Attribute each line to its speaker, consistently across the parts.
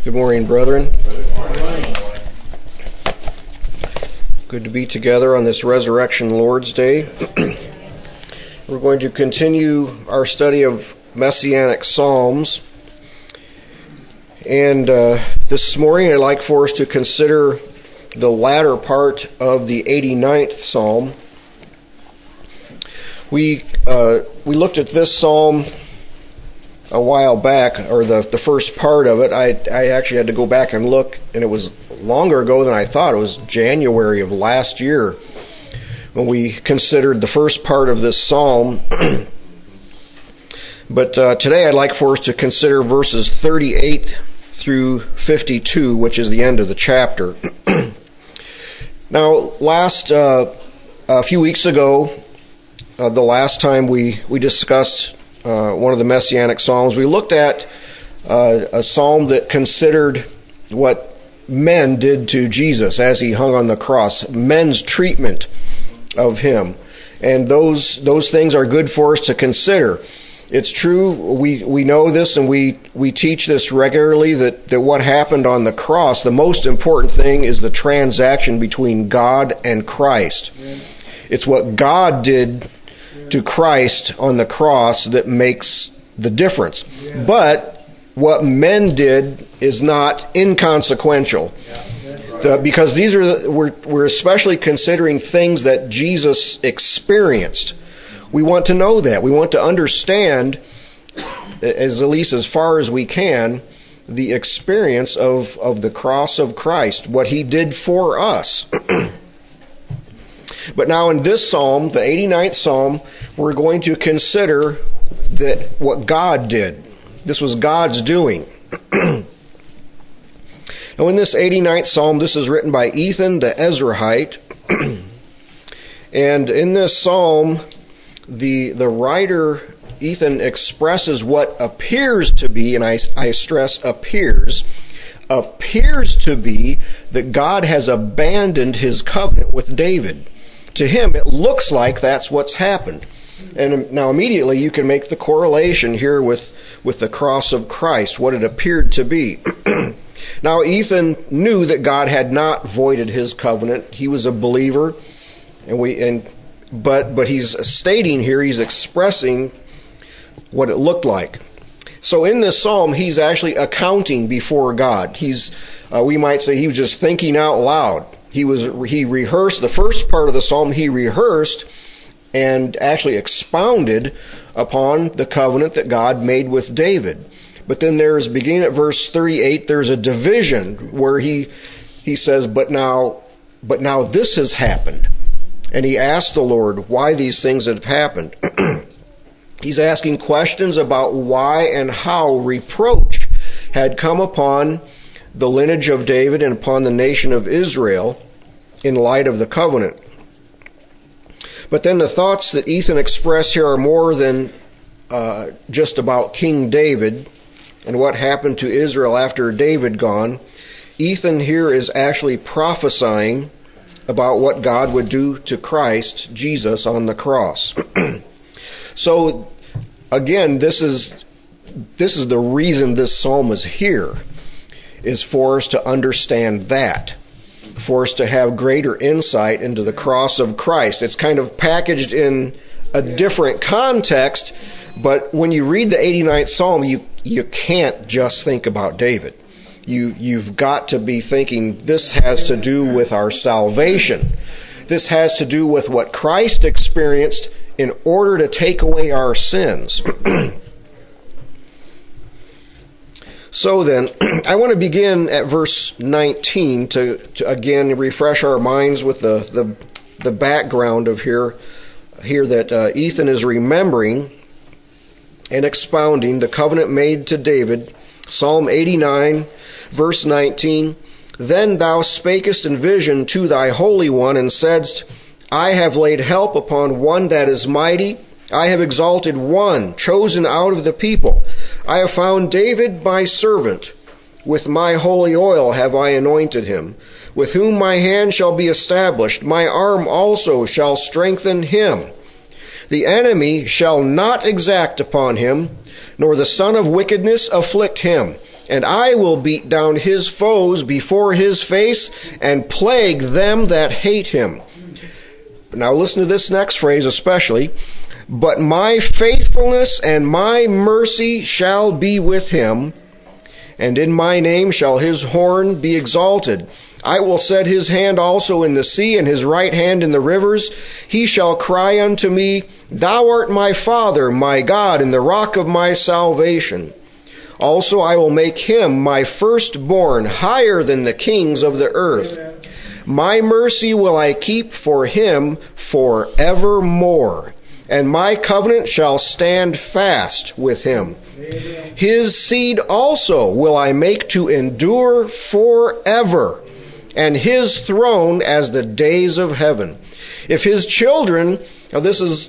Speaker 1: Good morning, brethren. Good to be together on this Resurrection Lord's Day. We're going to continue our study of Messianic Psalms. And this morning I'd like for us to consider the latter part of the 89th Psalm. We looked at this psalm a while back, or the first part of it. I actually had to go back and look, and it was longer ago than I thought. It was January of last year when we considered the first part of this psalm. But today I'd like for us to consider verses 38 through 52, which is the end of the chapter. Now, a few weeks ago, the last time we discussed one of the Messianic Psalms, we looked at a psalm that considered what men did to Jesus as he hung on the cross, men's treatment of him. And those things are good for us to consider. It's true, we know this, and we teach this regularly, that what happened on the cross, the most important thing is the transaction between God and Christ. Yeah. It's what God did to Christ on the cross that makes the difference. Yeah. But what men did is not inconsequential. Yeah. Because we're especially considering things that Jesus experienced. We want to know that. We want to understand, at least as far as we can, the experience of the cross of Christ, what he did for us. But now in this psalm, the 89th Psalm, we're going to consider what God did. This was God's doing. Now in this 89th Psalm, this is written by Ethan the Ezrahite. And in this psalm, the writer, Ethan, expresses what appears to be, and I stress appears to be that God has abandoned his covenant with David. To him, it looks like that's what's happened. And now immediately you can make the correlation here with the cross of Christ, what it appeared to be. Now Ethan knew that God had not voided his covenant. He was a believer, but he's stating here, he's expressing what it looked like. So in this psalm, he's actually accounting before God. We might say he was just thinking out loud. He rehearsed the first part of the psalm. He rehearsed and actually expounded upon the covenant that God made with David. But then beginning at verse 38, there's a division where he says, but now this has happened. And he asked the Lord why these things have happened. He's asking questions about why and how reproach had come upon the lineage of David and upon the nation of Israel in light of the covenant. But then the thoughts that Ethan expressed here are more than just about King David and what happened to Israel after David gone. Ethan here is actually prophesying about what God would do to Christ, Jesus, on the cross. So, again, this is the reason this psalm is here, is for us to understand that, for us to have greater insight into the cross of Christ. It's kind of packaged in a different context, but when you read the 89th Psalm, you can't just think about David. You've got to be thinking, this has to do with our salvation. This has to do with what Christ experienced in order to take away our sins. So then, I want to begin at verse 19 to again refresh our minds with the background of here that Ethan is remembering and expounding the covenant made to David. Psalm 89, verse 19, Then thou spakest in vision to thy Holy One, and saidst, I have laid help upon one that is mighty. I have exalted one, chosen out of the people. I have found David my servant. With my holy oil have I anointed him, with whom my hand shall be established. My arm also shall strengthen him. The enemy shall not exact upon him, nor the son of wickedness afflict him. and I will beat down his foes before his face and plague them that hate him. Now listen to this next phrase especially. But my faithfulness and my mercy shall be with him, and in my name shall his horn be exalted. I will set his hand also in the sea, and his right hand in the rivers. He shall cry unto me, Thou art my Father, my God, and the rock of my salvation. Also I will make him my firstborn higher than the kings of the earth. My mercy will I keep for him forevermore, and my covenant shall stand fast with him. His seed also will I make to endure forever, and his throne as the days of heaven. If his children, now this is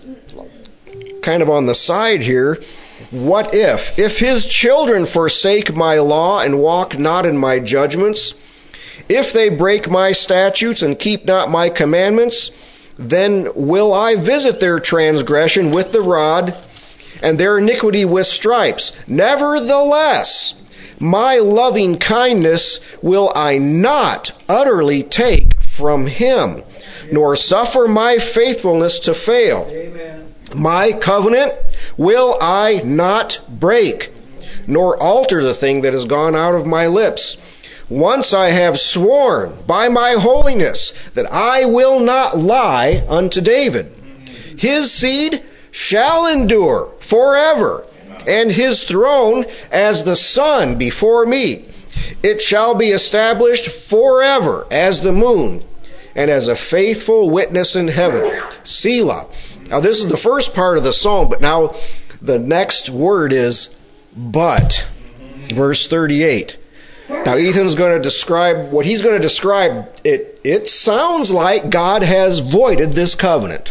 Speaker 1: kind of on the side here, what if his children forsake my law and walk not in my judgments, if they break my statutes and keep not my commandments, then will I visit their transgression with the rod, and their iniquity with stripes. Nevertheless, my loving kindness will I not utterly take from him, nor suffer my faithfulness to fail. Amen. My covenant will I not break, nor alter the thing that has gone out of my lips. Once I have sworn by my holiness that I will not lie unto David. His seed shall endure forever, and his throne as the sun before me. It shall be established forever as the moon, and as a faithful witness in heaven. Selah. Now this is the first part of the psalm, but now the next word is but. Verse 38. Now Ethan's going to describe what he's going to describe. It sounds like God has voided this covenant.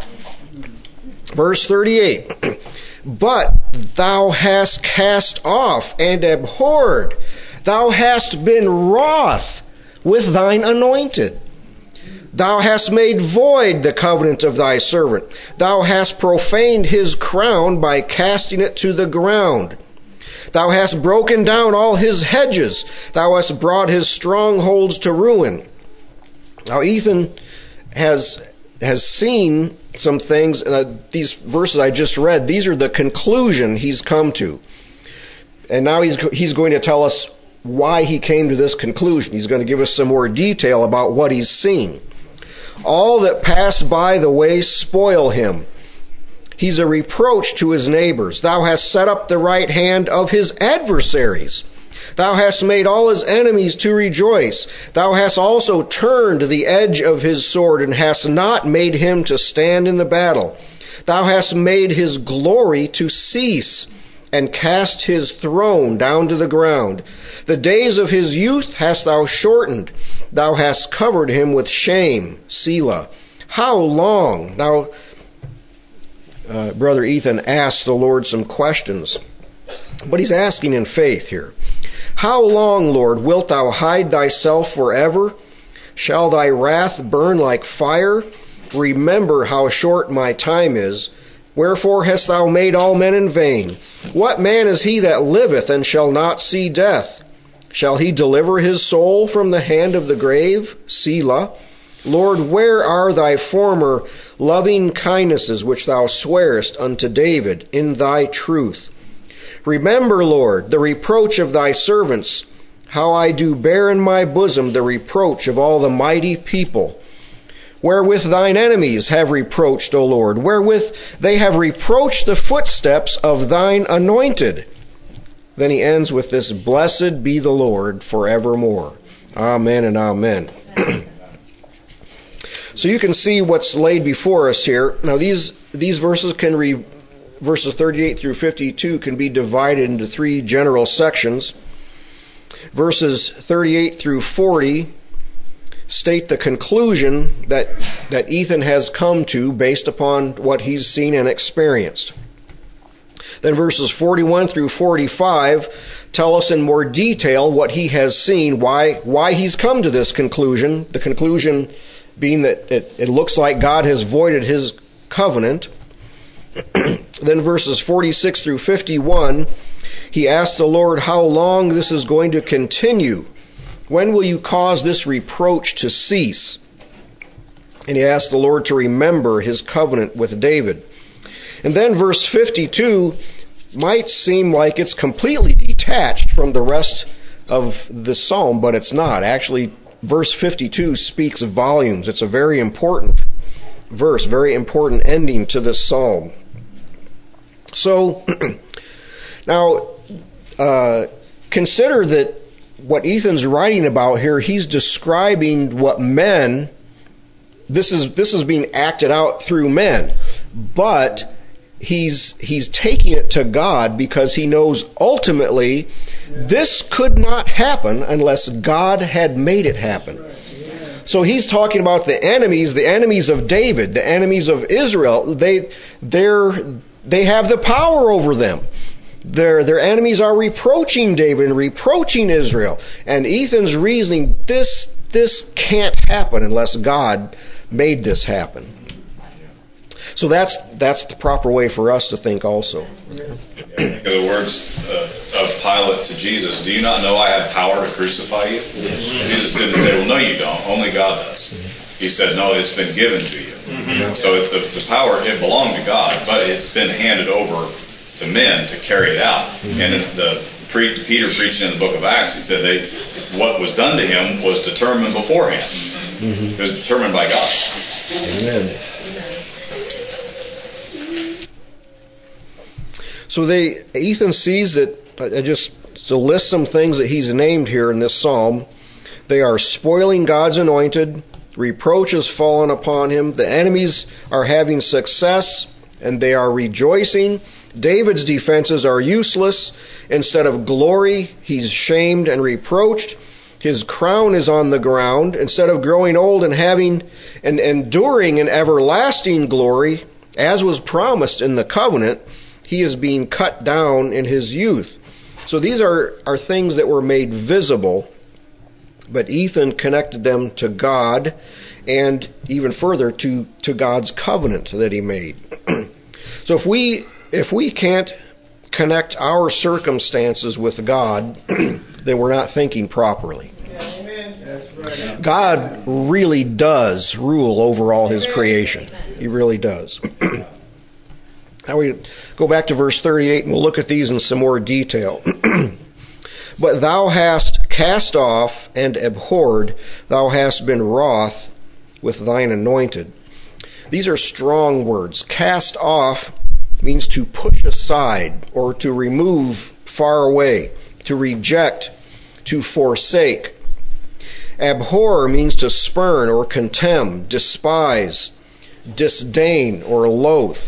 Speaker 1: Verse 38. But thou hast cast off and abhorred. Thou hast been wroth with thine anointed. Thou hast made void the covenant of thy servant. Thou hast profaned his crown by casting it to the ground. Thou hast broken down all his hedges. Thou hast brought his strongholds to ruin. Now Ethan has seen some things. These verses I just read, these are the conclusion he's come to. And now he's going to tell us why he came to this conclusion. He's going to give us some more detail about what he's seen. All that pass by the way spoil him. He's a reproach to his neighbors. Thou hast set up the right hand of his adversaries. Thou hast made all his enemies to rejoice. Thou hast also turned the edge of his sword, and hast not made him to stand in the battle. Thou hast made his glory to cease, and cast his throne down to the ground. The days of his youth hast thou shortened. Thou hast covered him with shame. Selah. How long? Now, Brother Ethan asked the Lord some questions, but he's asking in faith here. How long, Lord, wilt thou hide thyself forever? Shall thy wrath burn like fire? Remember how short my time is. Wherefore hast thou made all men in vain? What man is he that liveth and shall not see death? Shall he deliver his soul from the hand of the grave? Selah. Lord, where are thy former loving kindnesses which thou swearest unto David in thy truth? Remember, Lord, the reproach of thy servants, how I do bear in my bosom the reproach of all the mighty people. Wherewith thine enemies have reproached, O Lord, wherewith they have reproached the footsteps of thine anointed. Then he ends with this, Blessed be the Lord forevermore. Amen and amen. So you can see what's laid before us here. Now these verses verses 38 through 52 can be divided into three general sections. Verses 38 through 40 state the conclusion that Ethan has come to based upon what he's seen and experienced. Then verses 41 through 45 tell us in more detail what he has seen, why he's come to this conclusion, the conclusion being that it looks like God has voided his covenant. Then verses 46 through 51, he asked the Lord how long this is going to continue. When will you cause this reproach to cease? And he asked the Lord to remember his covenant with David. And then verse 52 might seem like it's completely detached from the rest of the psalm, but it's not. Actually, verse 52 speaks volumes. It's a very important verse, very important ending to this psalm. So, now, consider that what Ethan's writing about here, he's describing what men, this is being acted out through men, but he's taking it to God because he knows ultimately this could not happen unless God had made it happen. So he's talking about the enemies of David, the enemies of Israel. They have the power over them. Their enemies are reproaching David and reproaching Israel. And Ethan's reasoning, this can't happen unless God made this happen. So that's the proper way for us to think also.
Speaker 2: Think of the words of Pilate to Jesus, do you not know I have power to crucify you? Jesus didn't say, well, no you don't, only God does. He said, no, it's been given to you. So the power, it belonged to God, but it's been handed over to men to carry it out. And Peter preaching in the book of Acts, he said what was done to him was determined beforehand. It was determined by God.
Speaker 1: Amen. So Ethan sees that, just to list some things that he's named here in this psalm, they are spoiling God's anointed, reproach has fallen upon him, the enemies are having success, and they are rejoicing. David's defenses are useless. Instead of glory, he's shamed and reproached. His crown is on the ground. Instead of growing old and having and enduring an everlasting glory, as was promised in the covenant, he is being cut down in his youth. So these are things that were made visible, but Ethan connected them to God and even further to God's covenant that he made. So if we can't connect our circumstances with God, then we're not thinking properly. God really does rule over all his creation. He really does. Now we go back to verse 38 and we'll look at these in some more detail. But thou hast cast off and abhorred, thou hast been wroth with thine anointed. These are strong words. Cast off means to push aside or to remove far away, to reject, to forsake. Abhor means to spurn or contemn, despise, disdain, or loathe.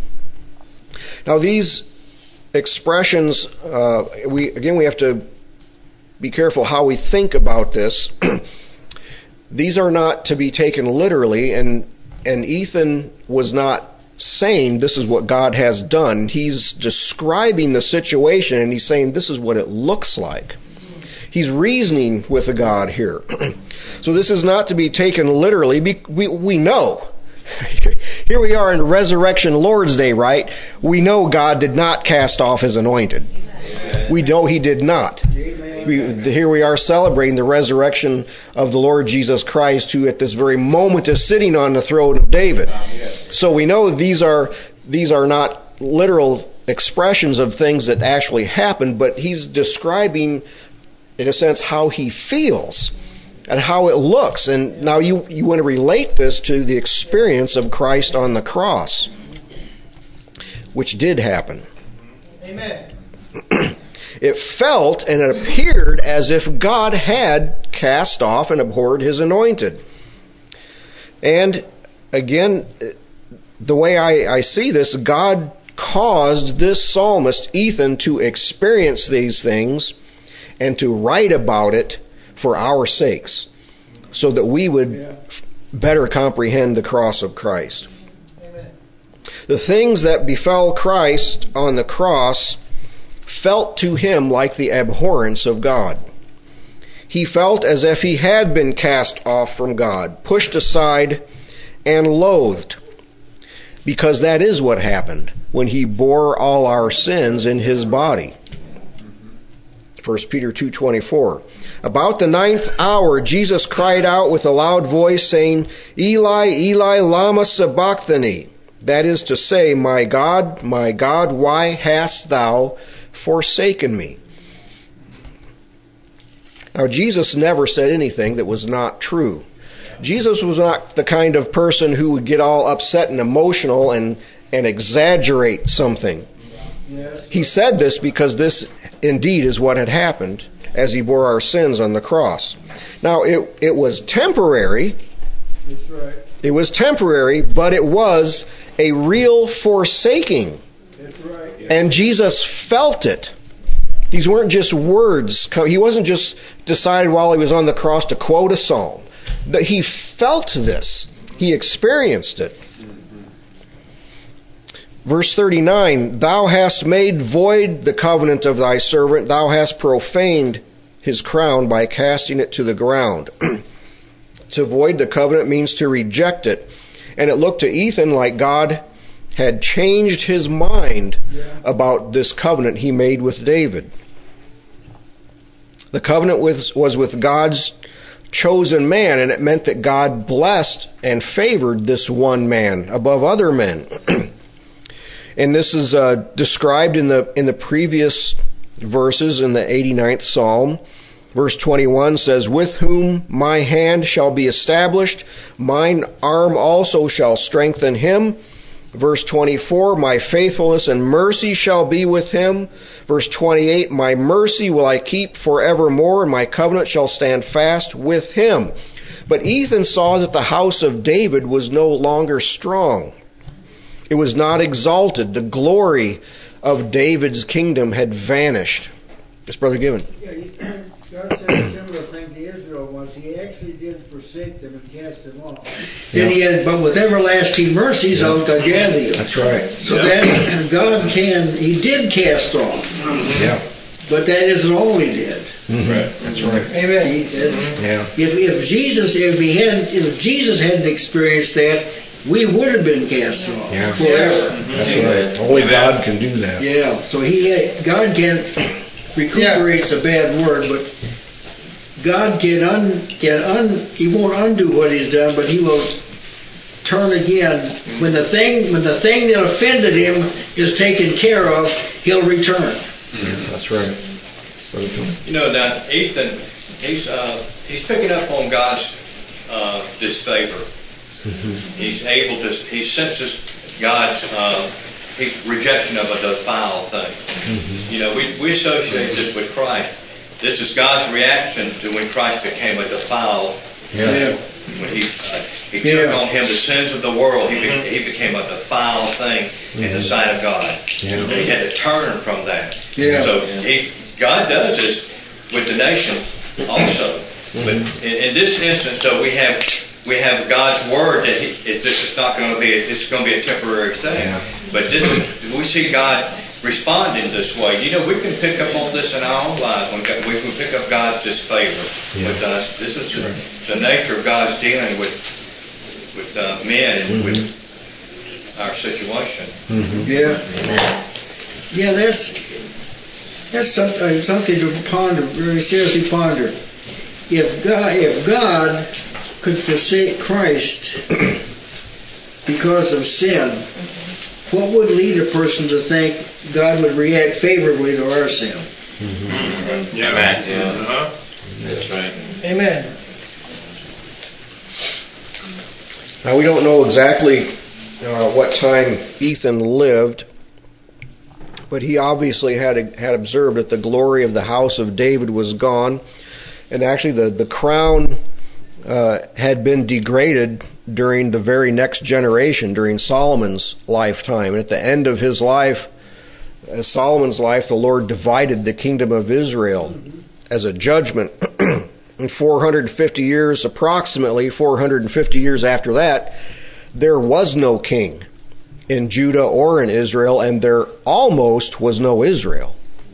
Speaker 1: Now these expressions, we have to be careful how we think about this. These are not to be taken literally, and Ethan was not saying this is what God has done. He's describing the situation and he's saying this is what it looks like. He's reasoning with a God here. So this is not to be taken literally. We know. Here we are in Resurrection Lord's Day, right? We know God did not cast off his anointed. We know he did not. Here we are celebrating the resurrection of the Lord Jesus Christ, who at this very moment is sitting on the throne of David. So we know these are not literal expressions of things that actually happened, but he's describing, in a sense, how he feels and how it looks. And now you want to relate this to the experience of Christ on the cross, which did happen.
Speaker 3: Amen.
Speaker 1: It felt and it appeared as if God had cast off and abhorred his anointed. And again, the way I see this, God caused this psalmist, Ethan, to experience these things and to write about it for our sakes, so that we would better comprehend the cross of Christ.
Speaker 3: Amen.
Speaker 1: The things that befell Christ on the cross felt to him like the abhorrence of God. He felt as if he had been cast off from God, pushed aside, and loathed. because that is what happened when he bore all our sins in his body. 1 Peter 2:24. About the 9th hour, Jesus cried out with a loud voice, saying, Eli, Eli, lama sabachthani. That is to say, my God, why hast thou forsaken me? Now, Jesus never said anything that was not true. Jesus was not the kind of person who would get all upset and emotional and exaggerate something. He said this because this indeed is what had happened as he bore our sins on the cross. Now, it was temporary.
Speaker 4: That's right.
Speaker 1: It was temporary, but it was a real forsaking.
Speaker 4: That's right.
Speaker 1: And Jesus felt it. These weren't just words. He wasn't just decided while he was on the cross to quote a psalm. He felt this. He experienced it. Verse 39, Thou hast made void the covenant of thy servant. Thou hast profaned his crown by casting it to the ground. To void the covenant means to reject it. And it looked to Ethan like God had changed his mind about this covenant he made with David. The covenant was with God's chosen man, and it meant that God blessed and favored this one man above other men. And this is described in the previous verses in the 89th Psalm. Verse 21 says, With whom my hand shall be established, mine arm also shall strengthen him. Verse 24, My faithfulness and mercy shall be with him. Verse 28, My mercy will I keep forevermore, and my covenant shall stand fast with him. But Ethan saw that the house of David was no longer strong. It was not exalted. The glory of David's kingdom had vanished. Yes, Brother Given.
Speaker 4: God said a similar thing to Israel once. He actually did forsake them and cast them off.
Speaker 5: Then he had, but with everlasting mercies I'll gather you.
Speaker 1: That's right.
Speaker 5: So that God he did cast off.
Speaker 1: Yeah.
Speaker 5: But that isn't all he did.
Speaker 2: Right.
Speaker 1: That's right.
Speaker 3: Amen.
Speaker 5: If Jesus hadn't experienced that, we would have been cast off forever.
Speaker 1: That's right. Only God can do that.
Speaker 5: Yeah. So God can't recuperate's a bad word, but God he won't undo what he's done, but he will turn again. When the thing that offended him is taken care of, he'll return.
Speaker 1: That's right.
Speaker 6: You know, now Ethan, he's picking up on God's disfavor. He senses God's his rejection of a defiled thing. You know, we associate this with Christ. This is God's reaction to when Christ became a defiled thing. When he took on him the sins of the world, he became a defiled thing in the sight of God. And he had to turn from that. So God does this with the nation also. But in this instance, though, we have God's word that this is not going to be. It's going to be a temporary thing. But we see God responding this way. You know, we can pick up on this in our own lives. We can pick up God's disfavor with us. This is the nature of God's dealing with men and with our situation.
Speaker 5: Yeah, that's something to ponder, very seriously ponder. If God could forsake Christ because of sin, what would lead a person to think God would react favorably to our sin?
Speaker 6: Amen.
Speaker 2: That's right.
Speaker 3: Amen.
Speaker 1: Now, we don't know exactly what time Ethan lived, but he obviously had observed that the glory of the house of David was gone, and actually the crown had been degraded during the very next generation, during Solomon's lifetime. And at the end of his life, Solomon's life, the Lord divided the kingdom of Israel as a judgment. In 450 years, approximately 450 years after that, there was no king in Judah or in Israel, and there almost was no Israel.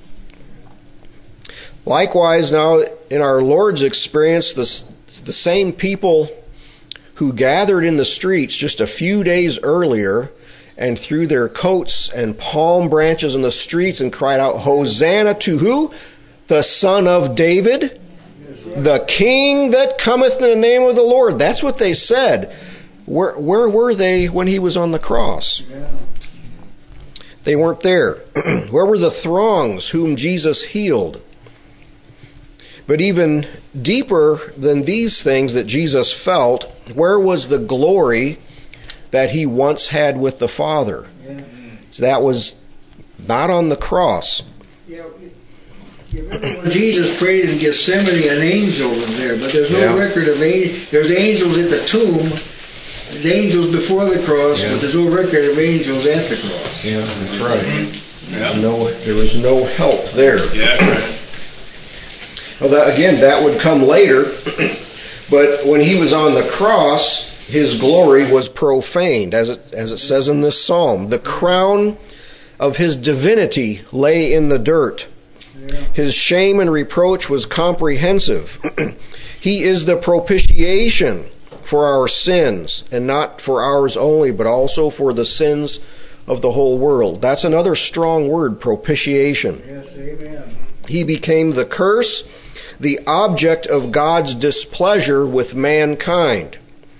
Speaker 1: Likewise, now in our Lord's experience, the same people who gathered in the streets just a few days earlier and threw their coats and palm branches in the streets and cried out, Hosanna to who? The Son of David, the King that cometh in the name of the Lord. That's what they said. Where were they when he was on the cross? They weren't there. Where were the throngs whom Jesus healed? But even deeper than these things that Jesus felt, where was the glory that he once had with the Father? So that was not on the cross.
Speaker 5: You remember when Jesus prayed in Gethsemane, an angel was there, but there's no record of angels. There's angels at the tomb. There's angels before the cross, but there's no record of angels at the cross.
Speaker 1: Yeah, that's right. There was no help there.
Speaker 6: Yeah, right.
Speaker 1: Well, that would come later. But when he was on the cross, his glory was profaned, as it says in this psalm. The crown of his divinity lay in the dirt. His shame and reproach was comprehensive. He is the propitiation for our sins, and not for ours only, but also for the sins of the whole world. That's another strong word, propitiation.
Speaker 4: Yes, amen.
Speaker 1: He became the curse, the object of God's displeasure with mankind.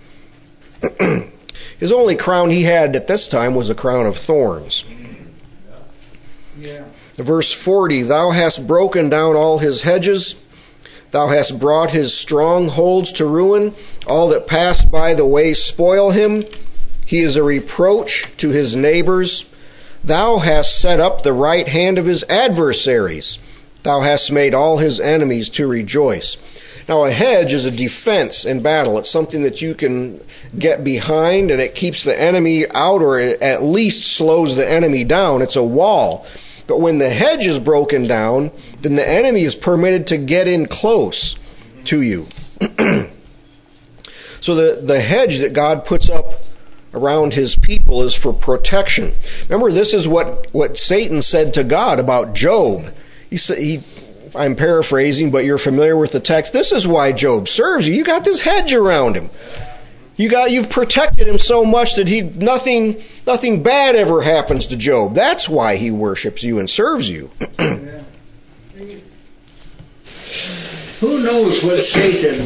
Speaker 1: His only crown he had at this time was a crown of thorns.
Speaker 4: Yeah.
Speaker 1: Verse 40, Thou hast broken down all his hedges. Thou hast brought his strongholds to ruin. All that pass by the way spoil him. He is a reproach to his neighbors. Thou hast set up the right hand of his adversaries. Thou hast made all his enemies to rejoice. Now a hedge is a defense in battle. It's something that you can get behind, and it keeps the enemy out, or it at least slows the enemy down. It's a wall. But when the hedge is broken down, then the enemy is permitted to get in close to you. So the hedge that God puts up around his people is for protection. Remember, this is what Satan said to God about Job. I'm paraphrasing, but you're familiar with the text. This is why Job serves you. You got this hedge around him. You've protected him so much that nothing bad ever happens to Job. That's why he worships you and serves you.
Speaker 5: Who knows what Satan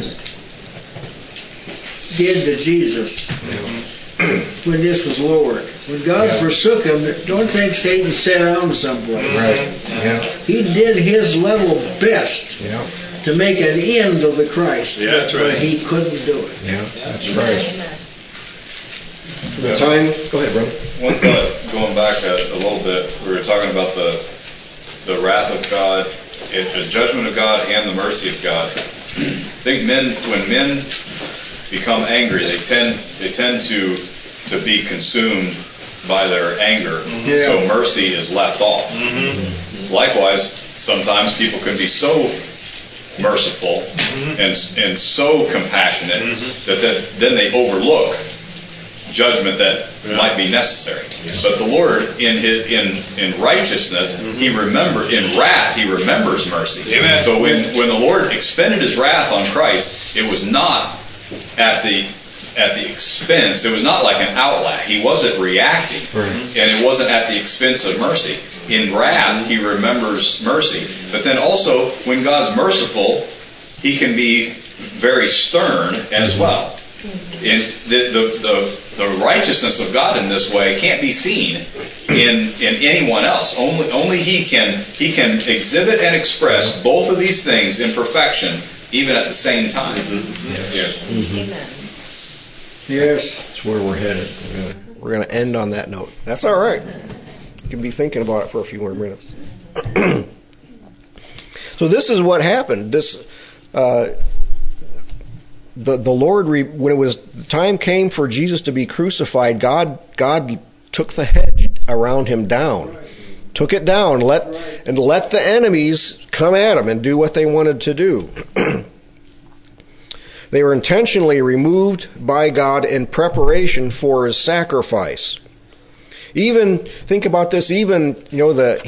Speaker 5: did to Jesus when this was lowered? When God forsook him, don't think Satan sat down someplace.
Speaker 1: Right. Yeah.
Speaker 5: He did his level best to make an end of the Christ.
Speaker 6: Yeah, that's right.
Speaker 5: But he couldn't do it.
Speaker 1: Yeah, that's right. The time. Go ahead, brother.
Speaker 2: One thought, going back a little bit, we were talking about the wrath of God, the judgment of God, and the mercy of God. I think when men become angry, they tend to be consumed by their anger.
Speaker 5: Yeah.
Speaker 2: So mercy is left off. Mm-hmm. Likewise, sometimes people can be so merciful and so compassionate that then they overlook judgment that might be necessary. But the Lord, in righteousness, in wrath, he remembers mercy.
Speaker 6: Amen.
Speaker 2: So when the Lord expended his wrath on Christ, it was not at the expense. It was not like an outlay. He wasn't reacting, and it wasn't at the expense of mercy. In wrath, he remembers mercy. But then also, when God's merciful, he can be very stern as well. And the righteousness of God in this way can't be seen in anyone else. Only he can exhibit and express both of these things in perfection, even at the same time.
Speaker 3: Amen.
Speaker 5: Yes.
Speaker 1: That's where we're headed. We're going to end on that note. That's all right. You can be thinking about it for a few more minutes. So this is what happened. The Lord, when it was time came for Jesus to be crucified, God took the hedge around him down, took it down, let the enemies come at him and do what they wanted to do. They were intentionally removed by God in preparation for his sacrifice. Even think about this. Even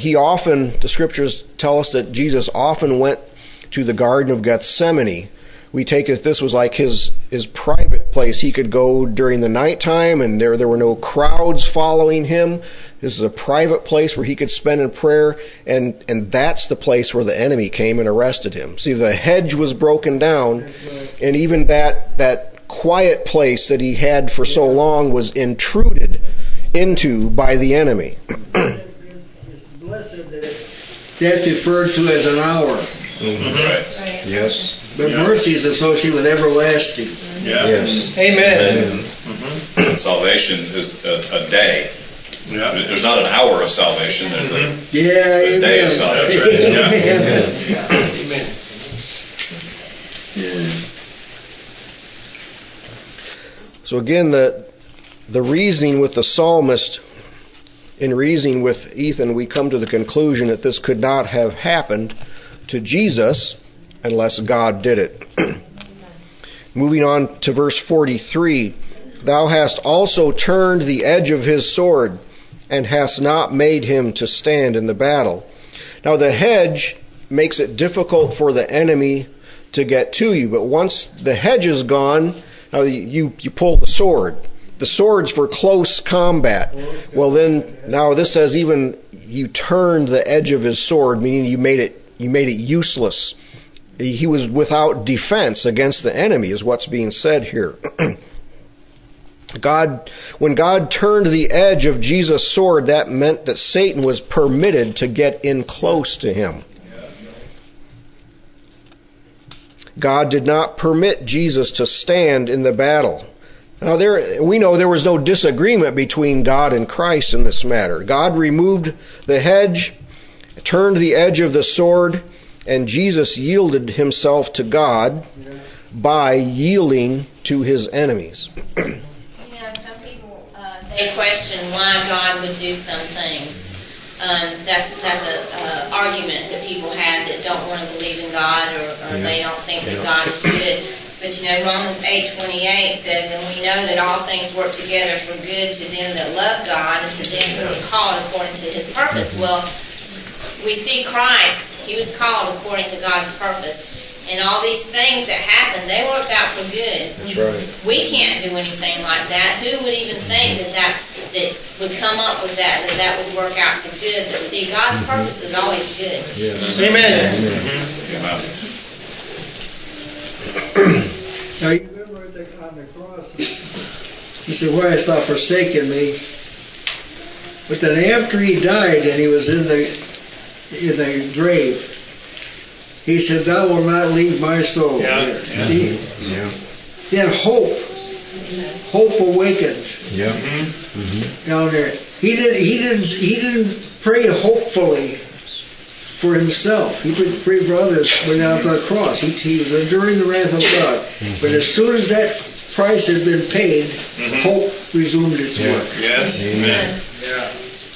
Speaker 1: the scriptures tell us that Jesus often went to the Garden of Gethsemane we take it this was like his private place. He could go during the nighttime, and there were no crowds following him. This is a private place where he could spend in prayer, and that's the place where the enemy came and arrested him. See, the hedge was broken down, and even that quiet place that he had for so long was intruded into by the enemy.
Speaker 5: It's blessed that's referred to as an hour.
Speaker 2: Right.
Speaker 1: Yes.
Speaker 5: But mercy is associated with everlasting.
Speaker 2: Yeah.
Speaker 1: Yes.
Speaker 5: Amen.
Speaker 2: And salvation is a day. Yeah. There's not an hour of salvation. There's a day of salvation.
Speaker 5: Amen.
Speaker 2: Yeah.
Speaker 1: So again, the reasoning with the psalmist, in reasoning with Ethan, we come to the conclusion that this could not have happened to Jesus unless God did it. Moving on to verse 43, thou hast also turned the edge of his sword, and hast not made him to stand in the battle. Now the hedge makes it difficult for the enemy to get to you, but once the hedge is gone, now you pull the sword. The sword's for close combat. Well then, now this says even you turned the edge of his sword, meaning you made it useless. He was without defense against the enemy, is what's being said here. When God turned the edge of Jesus' sword, that meant that Satan was permitted to get in close to him. God did not permit Jesus to stand in the battle. Now we know there was no disagreement between God and Christ in this matter. God removed the hedge, turned the edge of the sword, and Jesus yielded himself to God by yielding to his enemies.
Speaker 3: Some people they question why God would do some things. That's an argument that people have that don't want to believe in God, or they don't think that God is good. But Romans 8:28 says, and we know that all things work together for good to them that love God and to them who are called according to his purpose. Well, we see Christ, he was called according to God's purpose. And all these things that happened, they worked out for good.
Speaker 1: That's right.
Speaker 3: We can't do anything like that. Who would even think that would come up with that would work out to good? But see, God's purpose is always good.
Speaker 1: Yeah.
Speaker 5: Amen. Now, you remember on the cross, he said, why hast thou forsaken me? But then after he died and he was in the grave, he said, thou wilt not leave my soul.
Speaker 6: Yeah.
Speaker 5: See? Then hope awakened down there. He didn't pray hopefully for himself. He would pray for others when out on the cross. He was enduring the wrath of God. But as soon as that price had been paid, hope resumed its work.
Speaker 6: Yes. Amen. Yeah.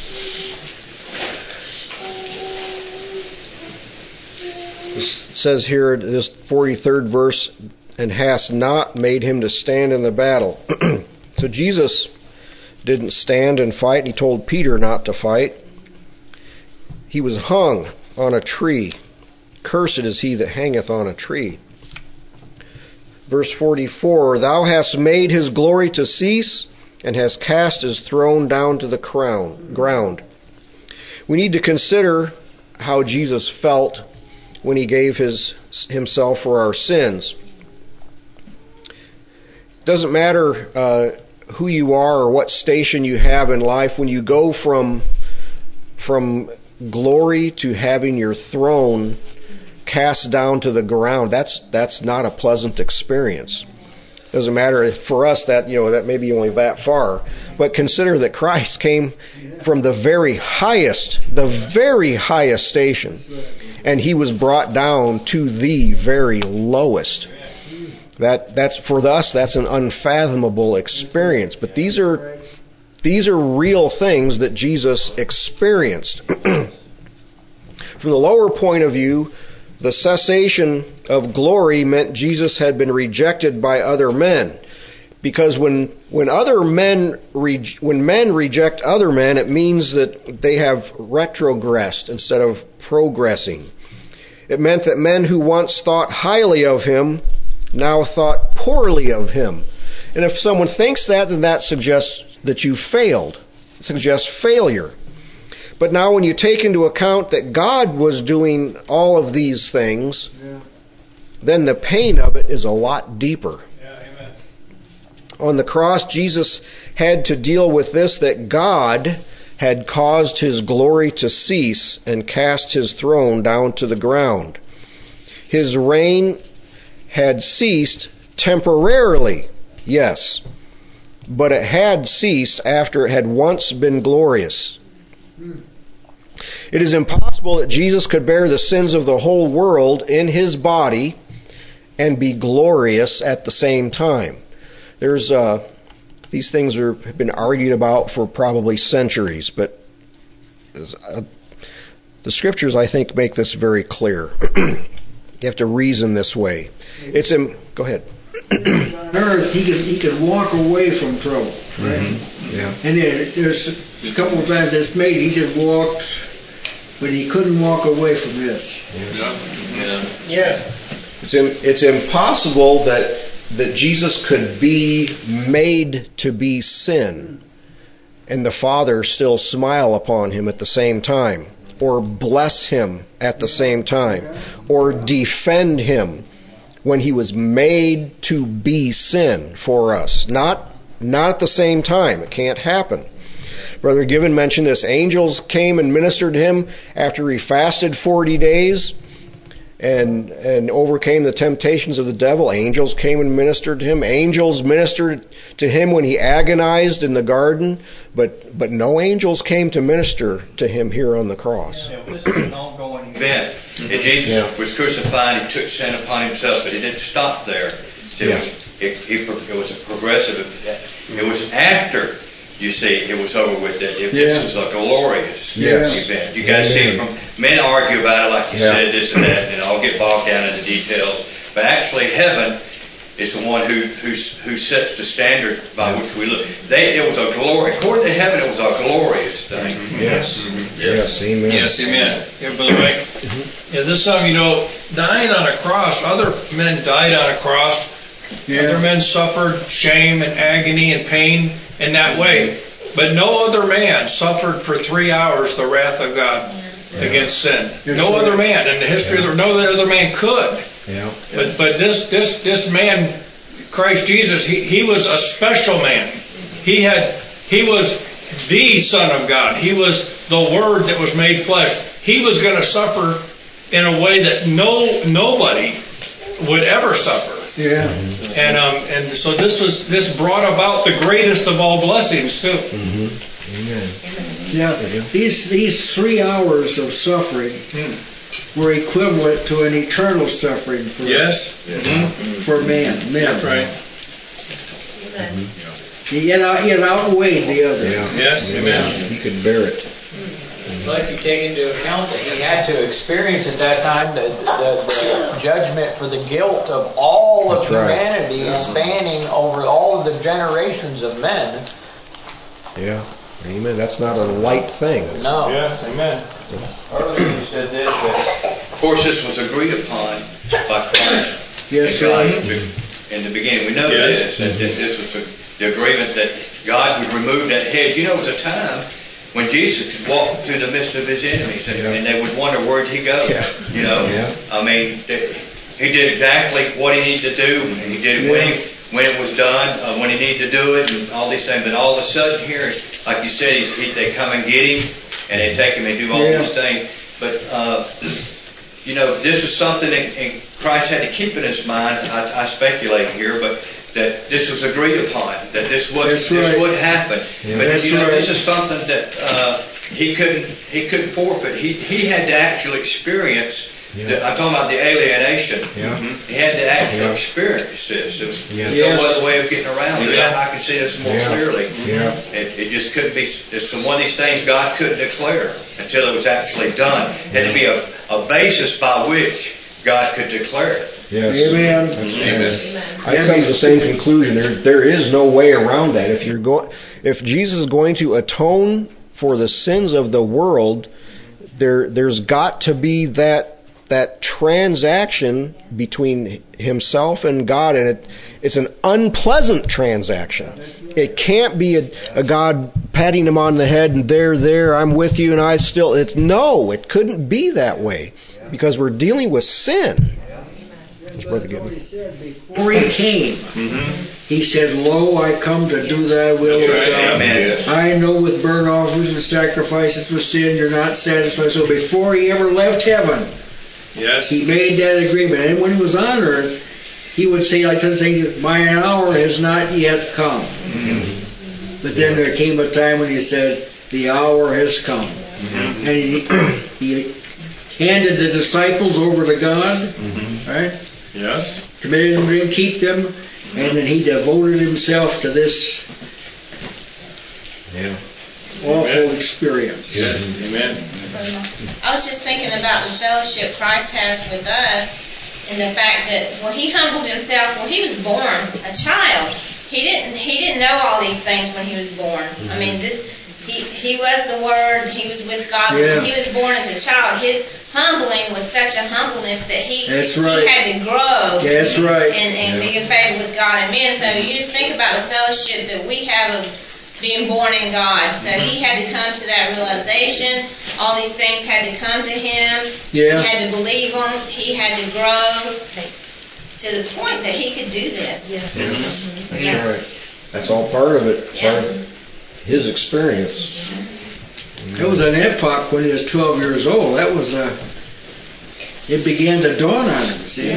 Speaker 1: It says here, this 43rd verse, and hast not made him to stand in the battle. So Jesus didn't stand and fight. He told Peter not to fight. He was hung on a tree. Cursed is he that hangeth on a tree. Verse 44, thou hast made his glory to cease, and hast cast his throne down to the ground. We need to consider how Jesus felt when he gave himself for our sins. It doesn't matter who you are or what station you have in life. When you go from glory to having your throne cast down to the ground, that's not a pleasant experience. Doesn't matter for us that may be only that far, but consider that Christ came from the very highest station, and he was brought down to the very lowest. That's for us, that's an unfathomable experience. But these are real things that Jesus experienced. From the lower point of view, the cessation of glory meant Jesus had been rejected by other men. Because when men reject other men, it means that they have retrogressed instead of progressing. It meant that men who once thought highly of him now thought poorly of him. And if someone thinks that, then that suggests that you failed. It suggests failure. But now when you take into account that God was doing all of these things, then the pain of it is a lot deeper.
Speaker 7: Amen.
Speaker 1: On the cross, Jesus had to deal with this, that God had caused his glory to cease and cast his throne down to the ground. His reign had ceased temporarily, yes, but it had ceased after it had once been glorious. It is impossible that Jesus could bear the sins of the whole world in his body and be glorious at the same time. There's these things have been argued about for probably centuries, but the scriptures, I think, make this very clear. You have to reason this way. Go ahead.
Speaker 5: On earth, he could walk away from trouble, right?
Speaker 1: Mm-hmm. Yeah.
Speaker 5: And there's a couple of times that's made he just walked, but he couldn't walk away from this.
Speaker 6: Yeah.
Speaker 1: It's impossible that Jesus could be made to be sin and the Father still smile upon him at the same time, or bless him at the same time, or defend him when he was made to be sin for us. Not at the same time. It can't happen. Brother Given mentioned this. Angels came and ministered to him after he fasted 40 days and overcame the temptations of the devil. Angels came and ministered to him. Angels ministered to him when he agonized in the garden, but no angels came to minister to him here on the cross.
Speaker 6: Yeah, this is an ongoing event. And Jesus was crucified, he took sin upon himself, but it didn't stop there. It was a progressive event. It was after, you see, it was over with. This is a glorious event. You got to see it from, men argue about it like you said, this and that, and I'll get bogged down in the details. But actually heaven is the one who sets the standard by which we look. It was a glory. According to heaven, it was a glorious thing.
Speaker 1: Yes. Amen.
Speaker 7: Yes, amen. Yeah, Brother Mike. Yeah, this time, dying on a cross, other men died on a cross. Other men suffered shame and agony and pain in that way. But no other man suffered for 3 hours the wrath of God against sin. No other man in the history of the world, no other man could.
Speaker 1: Yeah.
Speaker 7: But this man, Christ Jesus, he was a special man. He was the Son of God. He was the Word that was made flesh. He was going to suffer in a way that nobody would ever suffer.
Speaker 5: Yeah.
Speaker 7: And so this brought about the greatest of all blessings too.
Speaker 1: Mm-hmm. Amen.
Speaker 5: Yeah. These 3 hours of suffering were equivalent to an eternal suffering for for man.
Speaker 7: That's right.
Speaker 5: It outweighed the other.
Speaker 7: Yes. Amen.
Speaker 1: He could bear it.
Speaker 8: But if you take into account that he had to experience at that time the judgment for the guilt of all of humanity, spanning over all of the generations of men.
Speaker 1: Yeah. Amen. That's not a light thing.
Speaker 8: No.
Speaker 7: Yes. Amen.
Speaker 6: Earlier you said this, that of course this was agreed upon by Christ.
Speaker 5: Yes,
Speaker 6: God in the beginning. We know this, that this was the agreement that God would remove that hedge. It was a time when Jesus could walk through the midst of his enemies, and they would wonder where'd he go. I mean, he did exactly what he needed to do. He did it when it was done, when he needed to do it, and all these things. But all of a sudden here, like you said, they come and get him, and they take him and do all these things. But this is something that Christ had to keep in his mind. I speculate here, but that this was agreed upon, that this would happen. But this is something that he couldn't forfeit. He had to actually experience. I'm talking about the alienation. He had to actually experience this. There was no other way of getting around it. I can see this more clearly. It just couldn't be. It's one of these things God couldn't declare until it was actually done. It had to be a basis by which God could declare it.
Speaker 1: Yes.
Speaker 5: Amen.
Speaker 1: I come to the same conclusion. There is no way around that. If Jesus is going to atone for the sins of the world, there's got to be that that transaction between himself and God, and it's an unpleasant transaction. It can't be a God patting him on the head and there, I'm with you, and I still. It couldn't be that way because we're dealing with sin.
Speaker 5: Before he came, he said, "Lo, I come to do thy will, O God." I know with burnt offerings and sacrifices for sin you're not satisfied. So before he ever left heaven, he made that agreement. And when he was on earth, he would say, like saying, "My hour has not yet come." But then there came a time when he said, "The hour has come." And he handed the disciples over to God, right?
Speaker 7: Yes.
Speaker 5: Committed them to keep them, and then he devoted himself to this awful experience.
Speaker 7: Yes. Amen.
Speaker 3: I was just thinking about the fellowship Christ has with us, and the fact that when he humbled himself, when he was born a child, he didn't know all these things when he was born. I mean, he was the Word, he was with God. When he was born as a child, his humbling was such a humbleness that he had to grow and be in favor with God and men. So you just think about the fellowship that we have of being born in God. So he had to come to that realization. All these things had to come to him. He had to believe them. He had to grow to the point that he could do this.
Speaker 1: That's right. That's all part of it. Part of his experience.
Speaker 5: That was an epoch when he was 12 years old. That was it began to dawn on him. See?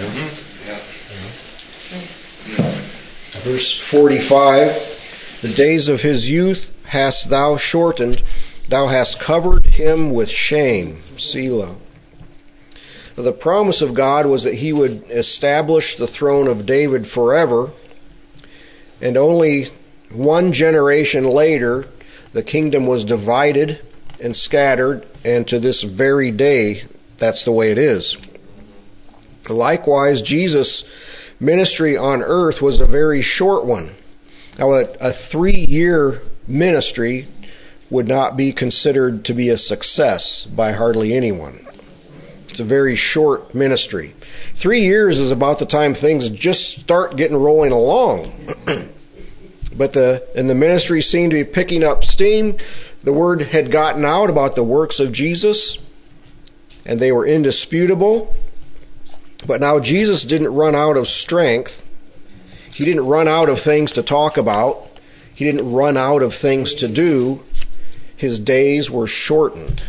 Speaker 1: Verse 45, the days of his youth hast thou shortened, thou hast covered him with shame. Selah. The promise of God was that he would establish the throne of David forever, and only one generation later the kingdom was divided and scattered, and to this very day that's the way it is. Likewise, Jesus' ministry on earth was a very short one. Now, a 3-year ministry would not be considered to be a success by hardly anyone. It's a very short ministry. 3 years is about the time things just start getting rolling along. But the ministry seemed to be picking up steam. The word had gotten out about the works of Jesus, and they were indisputable. But now Jesus didn't run out of strength. He didn't run out of things to talk about. He didn't run out of things to do. His days were shortened.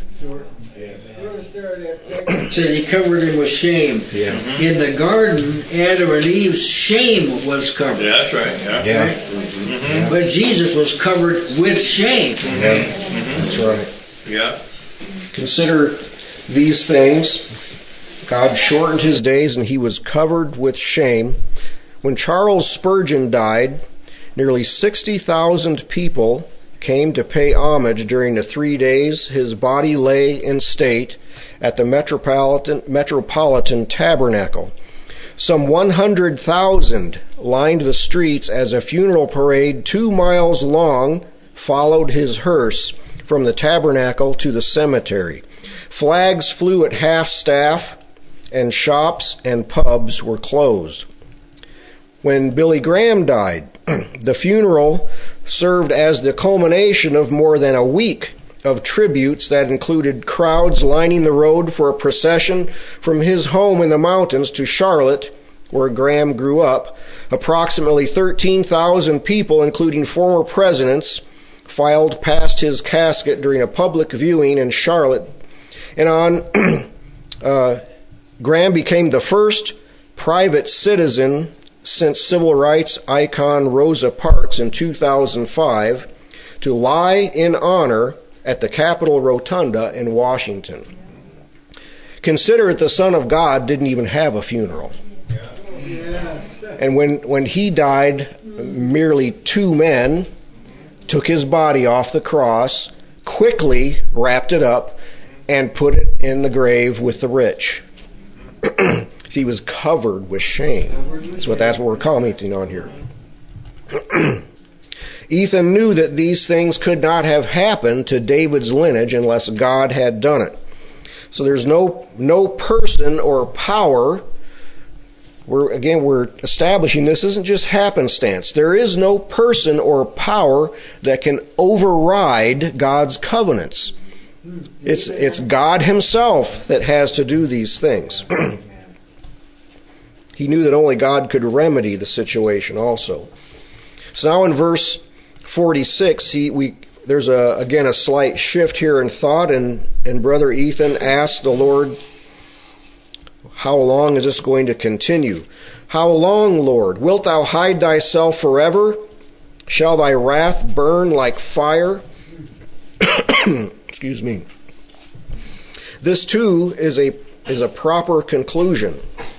Speaker 5: So he covered him with shame. In the garden, Adam and Eve's shame was covered.
Speaker 7: That's right.
Speaker 5: Right? But Jesus was covered with shame.
Speaker 1: That's right. Consider these things. God shortened his days and he was covered with shame. When Charles Spurgeon died, nearly 60,000 people came to pay homage during the 3 days his body lay in state at the Metropolitan Tabernacle. Some 100,000 lined the streets as a funeral parade 2 miles long followed his hearse from the tabernacle to the cemetery. Flags flew at half-staff, and shops and pubs were closed. When Billy Graham died, the funeral served as the culmination of more than a week of tributes that included crowds lining the road for a procession from his home in the mountains to Charlotte, where Graham grew up. Approximately 13,000 people, including former presidents, filed past his casket during a public viewing in Charlotte. And Graham became the first private citizen since civil rights icon Rosa Parks in 2005 to lie in honor at the Capitol Rotunda in Washington. Consider it, the Son of God didn't even have a funeral. And when he died, merely 2 men took his body off the cross, quickly wrapped it up, and put it in the grave with the rich. He was covered with shame. That's what we're commenting on here. Ethan knew that these things could not have happened to David's lineage unless God had done it. So there's no person or power. We're establishing this isn't just happenstance. There is no person or power that can override God's covenants. It's God Himself that has to do these things. He knew that only God could remedy the situation also. So now in verse 46, there's again a slight shift here in thought, and Brother Ethan asked the Lord, how long is this going to continue? How long, Lord? Wilt thou hide thyself forever? Shall thy wrath burn like fire? Excuse me. This too is a proper conclusion.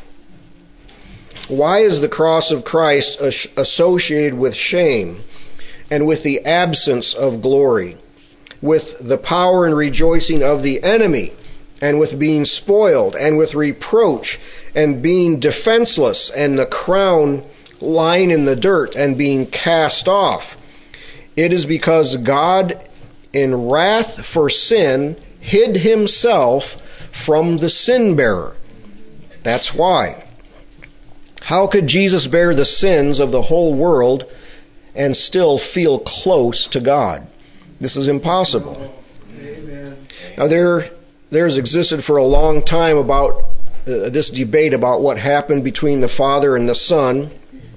Speaker 1: Why is the cross of Christ associated with shame and with the absence of glory, with the power and rejoicing of the enemy, and with being spoiled, and with reproach, and being defenseless, and the crown lying in the dirt and being cast off? It is because God, in wrath for sin, hid Himself from the sin bearer. That's why. How could Jesus bear the sins of the whole world and still feel close to God? This is impossible.
Speaker 4: Amen.
Speaker 1: Now there's existed for a long time about this debate about what happened between the Father and the Son.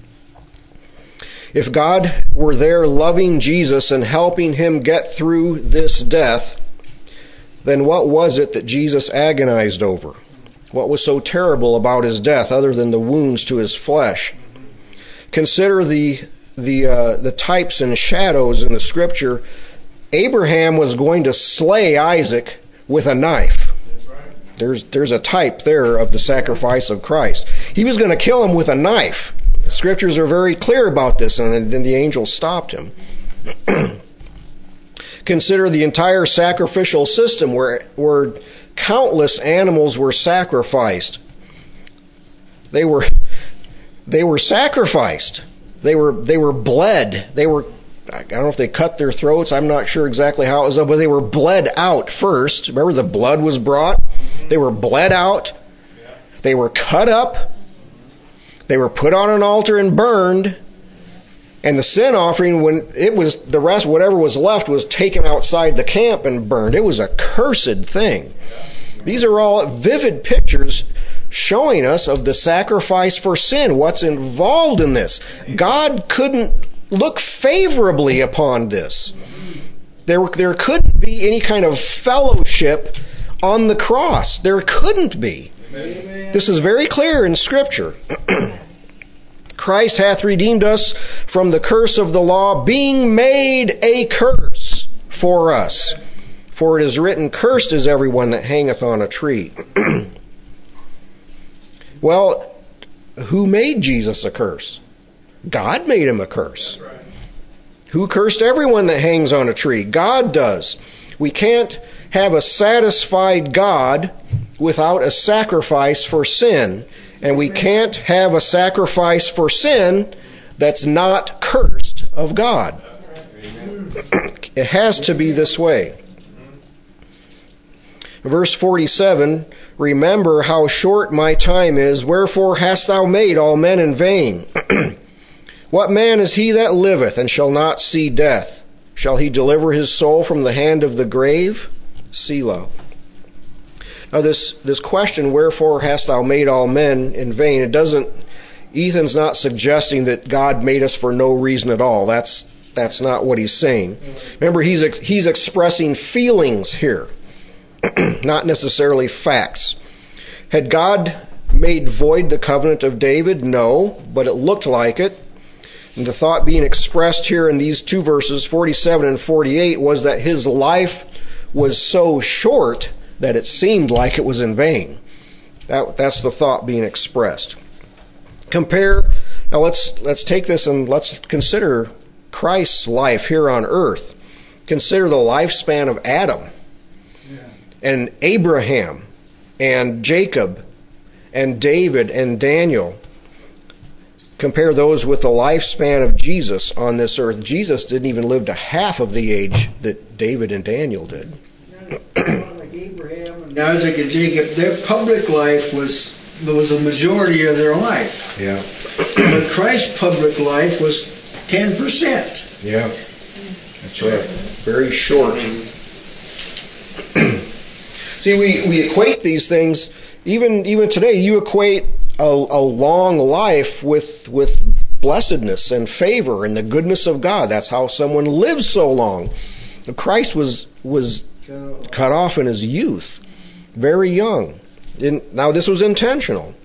Speaker 1: If God were there loving Jesus and helping Him get through this death, then what was it that Jesus agonized over? What was so terrible about His death other than the wounds to His flesh? Consider the types and shadows in the Scripture. Abraham was going to slay Isaac with a knife. There's a type there of the sacrifice of Christ. He was going to kill him with a knife. The Scriptures are very clear about this, and then the angel stopped him. Consider the entire sacrificial system where countless animals were sacrificed. They were sacrificed. They were bled. I don't know if they cut their throats. I'm not sure exactly how it was done, but they were bled out first. Remember, the blood was brought. They were bled out. They were cut up. They were put on an altar and burned. And the sin offering, when it was the rest, whatever was left, was taken outside the camp and burned. It was a cursed thing. These are all vivid pictures showing us of the sacrifice for sin, what's involved in this. God couldn't look favorably upon this. There couldn't be any kind of fellowship on the cross. There couldn't be. This is very clear in Scripture. Christ hath redeemed us from the curse of the law, being made a curse for us. For it is written, cursed is everyone that hangeth on a tree. Well, who made Jesus a curse? God made him a curse. Who cursed everyone that hangs on a tree? God does. We can't have a satisfied God without a sacrifice for sin. And we can't have a sacrifice for sin that's not cursed of God. It has to be this way. Verse 47, remember how short my time is, wherefore hast thou made all men in vain? What man is he that liveth and shall not see death? Shall he deliver his soul from the hand of the grave? Selah. Now this question, wherefore hast thou made all men in vain, Ethan's not suggesting that God made us for no reason at all. That's not what he's saying. Remember, he's expressing feelings here, not necessarily facts. Had God made void the covenant of David? No, but it looked like it. And the thought being expressed here in these two verses, 47 and 48, was that his life was so short that it seemed like it was in vain. That's the thought being expressed. Now let's take this and let's consider Christ's life here on earth. Consider the lifespan of Adam and Abraham and Jacob and David and Daniel. Compare those with the lifespan of Jesus on this earth. Jesus didn't even live to half of the age that David and Daniel did.
Speaker 4: Like Abraham and
Speaker 5: Isaac and Jacob, their public life was a majority of their life.
Speaker 1: Yeah.
Speaker 5: But Christ's public life was 10%.
Speaker 1: Yeah. That's right. Very short. See, we equate these things, even today, you equate a long life with blessedness and favor and the goodness of God. That's how someone lives so long. Christ was cut off in his youth, very young. Now, this was intentional.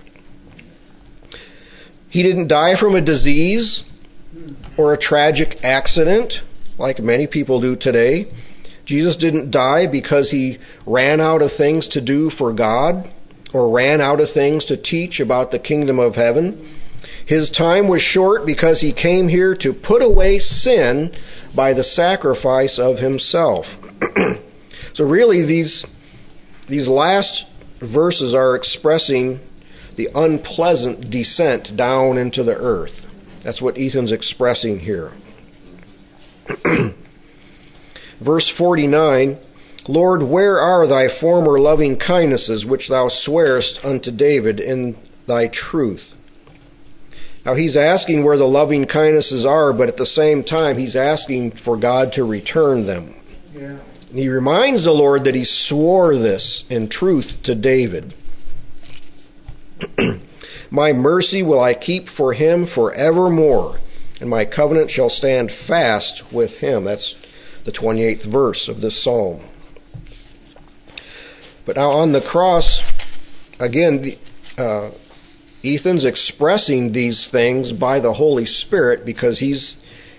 Speaker 1: He didn't die from a disease or a tragic accident like many people do today. Jesus didn't die because he ran out of things to do for God or ran out of things to teach about the kingdom of heaven. His time was short because he came here to put away sin by the sacrifice of himself. So really, these last verses are expressing the unpleasant descent down into the earth. That's what Ethan's expressing here. Verse 49, Lord, where are thy former loving kindnesses which thou swarest unto David in thy truth? Now he's asking where the loving kindnesses are, but at the same time he's asking for God to return them.
Speaker 4: Yeah.
Speaker 1: He reminds the Lord that he swore this in truth to David. My mercy will I keep for him forevermore, and my covenant shall stand fast with him. That's the 28th verse of this psalm. But now on the cross, again, Ethan's expressing these things by the Holy Spirit because he's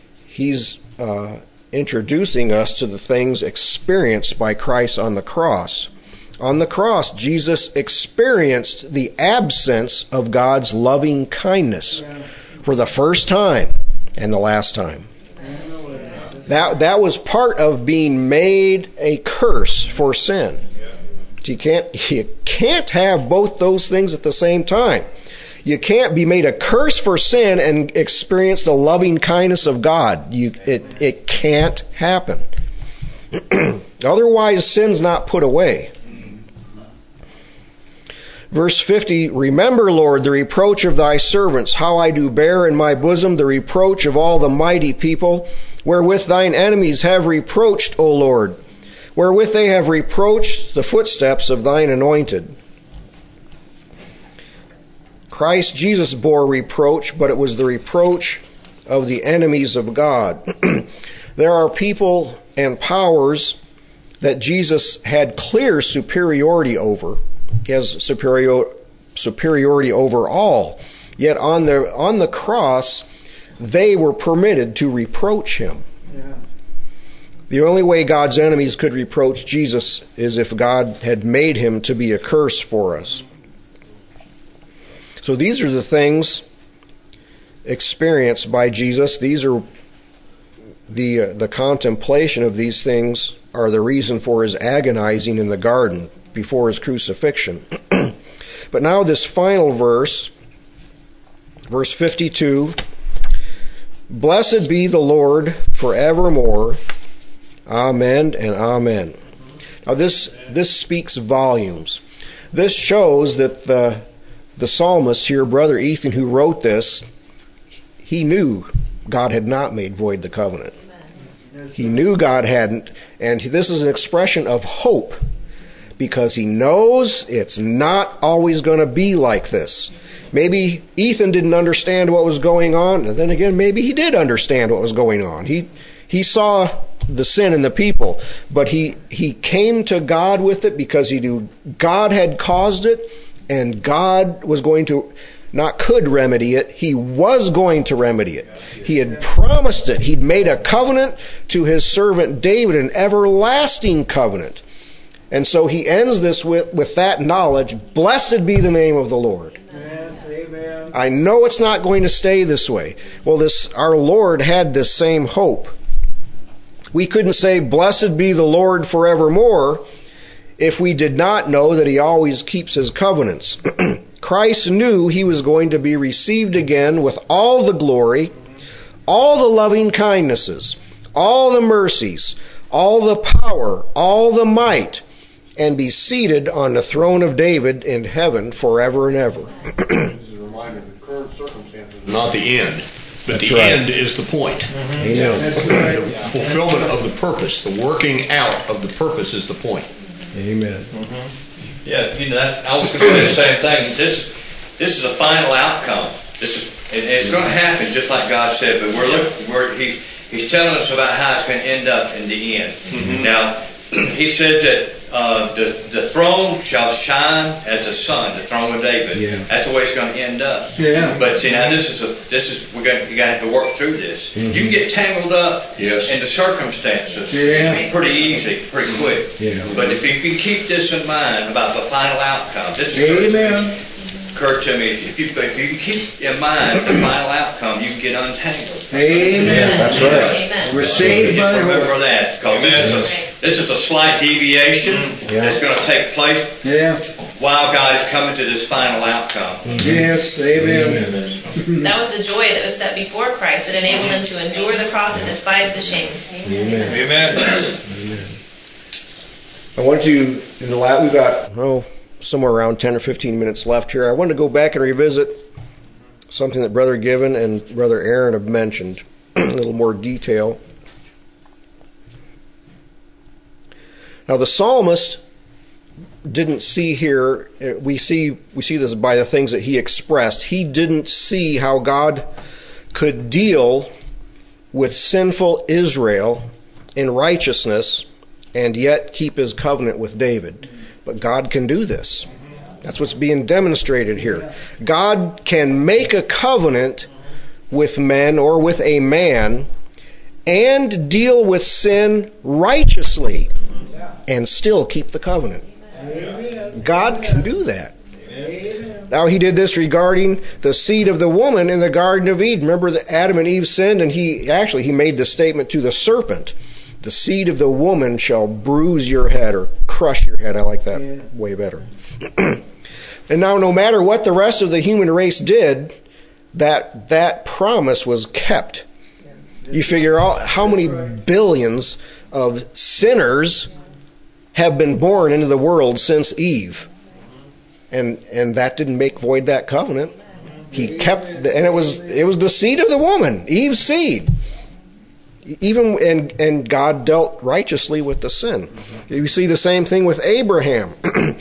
Speaker 1: introducing us to the things experienced by Christ on the cross. On the cross, Jesus experienced the absence of God's loving kindness for the first time and the last time. That was part of being made a curse for sin. You can't have both those things at the same time. You can't be made a curse for sin and experience the loving kindness of God. It can't happen. Otherwise, sin's not put away. Verse 50, remember, Lord, the reproach of thy servants, how I do bear in my bosom the reproach of all the mighty people, wherewith thine enemies have reproached, O Lord, wherewith they have reproached the footsteps of thine anointed. Christ Jesus bore reproach, but it was the reproach of the enemies of God. There are people and powers that Jesus had clear superiority over. He has superiority over all. Yet on the cross, they were permitted to reproach him.
Speaker 4: Yeah.
Speaker 1: The only way God's enemies could reproach Jesus is if God had made him to be a curse for us. So these are the things experienced by Jesus. These are the contemplation of these things are the reason for his agonizing in the garden before his crucifixion. But now this final verse, verse 52, blessed be the Lord forevermore. Amen and amen. Now this speaks volumes. This shows that the psalmist here, Brother Ethan, who wrote this, he knew God had not made void the covenant. He knew God hadn't, and this is an expression of hope because he knows it's not always going to be like this. Maybe Ethan didn't understand what was going on, and then again, maybe he did understand what was going on. He saw the sin in the people, but he came to God with it because he knew God had caused it, and God was going to, not could remedy it, he was going to remedy it. He had promised it. He'd made a covenant to his servant David, an everlasting covenant. And so he ends this with that knowledge, blessed be the name of the Lord.
Speaker 4: Yes, amen.
Speaker 1: I know it's not going to stay this way. Well, our Lord had this same hope. We couldn't say, blessed be the Lord forevermore, if we did not know that he always keeps his covenants. Christ knew he was going to be received again with all the glory, all the loving kindnesses, all the mercies, all the power, all the might, and be seated on the throne of David in heaven forever and ever.
Speaker 9: This is a reminder of the current circumstances, not the end. But
Speaker 1: That's
Speaker 9: the
Speaker 1: right.
Speaker 9: end is the point.
Speaker 1: Amen.
Speaker 9: The fulfillment of the purpose, the working out of the purpose is the point.
Speaker 1: Amen.
Speaker 6: Yeah, I was going to say the same thing. This is a final outcome. It's going to happen just like God said, but He's telling us about how it's going to end up in the end. Mm-hmm. Now, He said that the throne shall shine as the sun, the throne of David.
Speaker 1: Yeah.
Speaker 6: That's the way it's going to end up.
Speaker 5: Yeah.
Speaker 6: But see, now you got to have to work through this.
Speaker 1: Mm-hmm.
Speaker 6: You can get tangled up
Speaker 9: Yes.
Speaker 6: in the circumstances pretty easy, pretty quick.
Speaker 1: Yeah.
Speaker 6: But if you can keep this in mind about the final outcome, this occurred to me. If you can keep in mind the final outcome, you can get untangled.
Speaker 5: Amen.
Speaker 1: That's right.
Speaker 3: Amen.
Speaker 5: We're saved by
Speaker 6: Just
Speaker 5: the
Speaker 6: remember
Speaker 5: Lord.
Speaker 6: that, because this is a slight deviation that's going to take place
Speaker 5: Yeah.
Speaker 6: while God is coming to this final outcome.
Speaker 5: Yes. Amen.
Speaker 10: That was the joy that was set before Christ that enabled him to endure the cross and despise the shame.
Speaker 7: Amen.
Speaker 1: I wanted to, we've got, somewhere around 10 or 15 minutes left here. I wanted to go back and revisit something that Brother Given and Brother Aaron have mentioned, a little more detail. Now the psalmist didn't see here, we see this by the things that he expressed. He didn't see how God could deal with sinful Israel in righteousness and yet keep his covenant with David. But God can do this. That's what's being demonstrated here. God can make a covenant with men or with a man and deal with sin righteously and still keep the covenant. God can do that. Now he did this regarding the seed of the woman in the Garden of Eden. Remember that Adam and Eve sinned, and he made the statement to the serpent, the seed of the woman shall bruise your head or crush your head. I like that way better. And now no matter what the rest of the human race did, that promise was kept. You figure out how many billions of sinners have been born into the world since Eve. And that didn't make void that covenant. He kept, and it was the seed of the woman, Eve's seed. And God dealt righteously with the sin. You see the same thing with Abraham.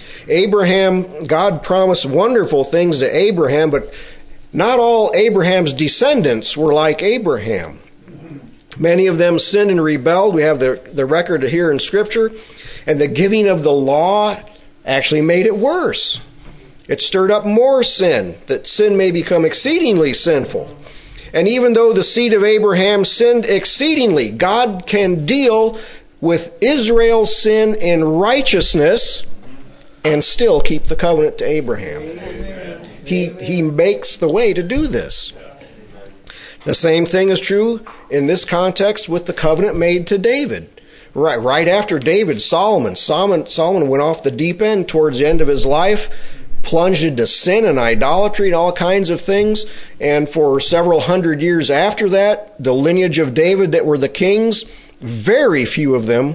Speaker 1: God promised wonderful things to Abraham, but not all Abraham's descendants were like Abraham. Many of them sinned and rebelled. We have the record here in Scripture. And the giving of the law actually made it worse. It stirred up more sin, that sin may become exceedingly sinful. And even though the seed of Abraham sinned exceedingly, God can deal with Israel's sin in righteousness and still keep the covenant to Abraham. He makes the way to do this. The same thing is true in this context with the covenant made to David. Right after David, Solomon went off the deep end towards the end of his life, plunged into sin and idolatry and all kinds of things. And for several hundred years after that, the lineage of David that were the kings, very few of them,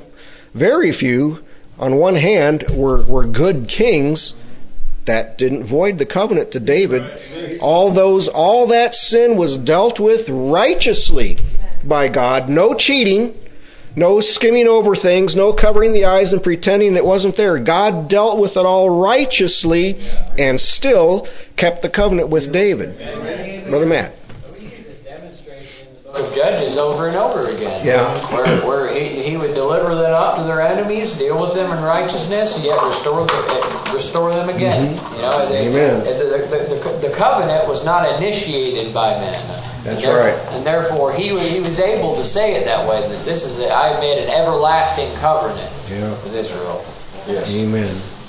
Speaker 1: on one hand, were good kings that didn't void the covenant to David. All that sin was dealt with righteously by God. No cheating, no skimming over things, no covering the eyes and pretending it wasn't there. God dealt with it all righteously and still kept the covenant with David. Brother Matt.
Speaker 8: We see this demonstration in the book of Judges over and over again.
Speaker 1: Yeah.
Speaker 8: Where he would deliver them up to their enemies, deal with them in righteousness, and yet restore them again.
Speaker 1: Mm-hmm. Amen.
Speaker 8: The covenant was not initiated by men.
Speaker 1: That's right.
Speaker 8: And therefore, he was able to say it that way, that this is I made an everlasting covenant with Israel.
Speaker 1: Yes. Amen.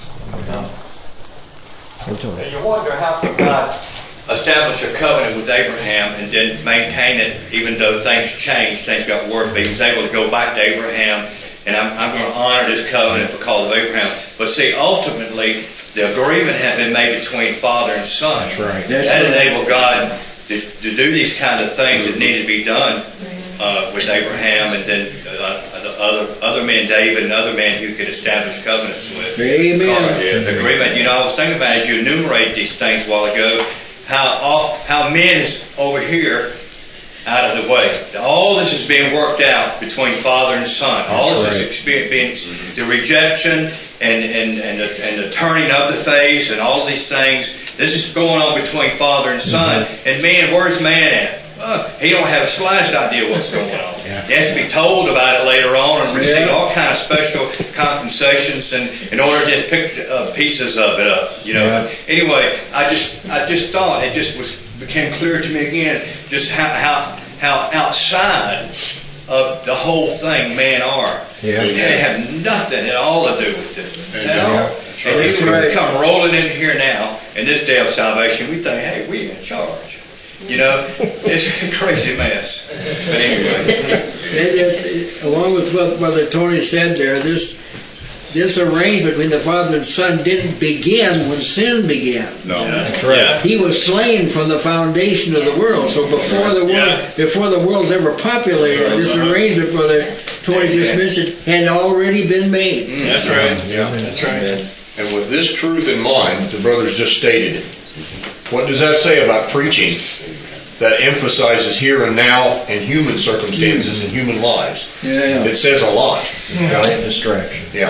Speaker 6: And you wonder how could God establish a covenant with Abraham and then maintain it even though things changed, things got worse, but he was able to go back to Abraham and I'm going to honor this covenant because of Abraham. But see, ultimately, the agreement had been made between father and son.
Speaker 1: That's right.
Speaker 6: That enabled God to do these kind of things that needed to be done with Abraham, and then other men, David, and other men who could establish covenants with.
Speaker 5: Amen.
Speaker 6: Agreement. I was thinking about, as you enumerate these things a while ago, how men is over here out of the way. All this is being worked out between Father and Son. All this is being the rejection and the turning of the face and all these things. This is going on between Father and Son. And man, where's man at? He don't have a slightest idea what's going on. He has to be told about it later on and receive all kind of special compensations in order to just pick pieces of it up. But anyway, I just thought it just became clear to me again just how outside of the whole thing men are. They have nothing at all to do with it at all. And we come rolling in here now in this day of salvation. We think, hey, we in charge. It's a crazy mess. But anyway.
Speaker 5: Along with what Brother Tony said there, this arrangement between the Father and Son didn't begin when sin began.
Speaker 2: No, that's right.
Speaker 5: He was slain from the foundation of the world. So before the world's ever populated, this arrangement, Brother Tony just mentioned, had already been made.
Speaker 7: That's right.
Speaker 9: Yeah,
Speaker 7: that's right.
Speaker 9: And with this truth in mind, the brothers just stated it. What does that say about preaching that emphasizes here and now and human circumstances and human lives? It says a lot.
Speaker 1: Giant distraction.
Speaker 9: Yeah.